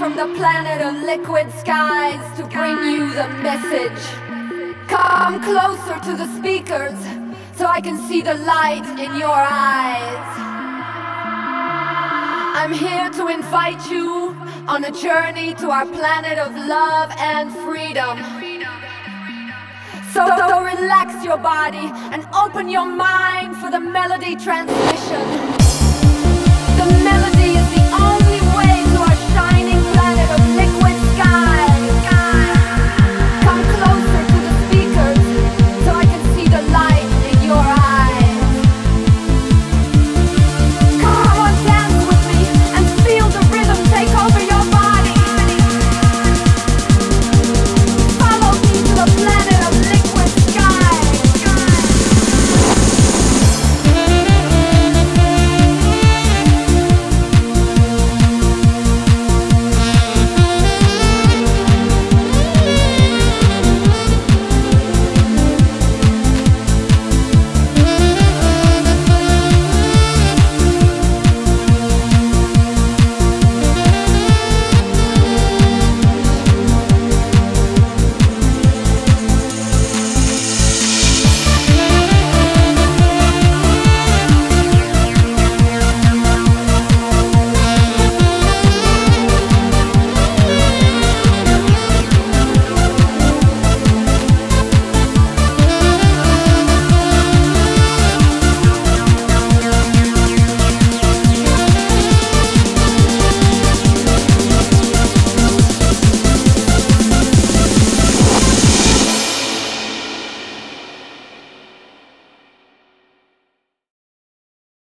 from the planet of liquid skies to bring you the message. Come closer to the speakers so I can see the light in your eyes. I'm here to invite you on a journey to our planet of love and freedom. So relax your body and open your mind for the melody transmission.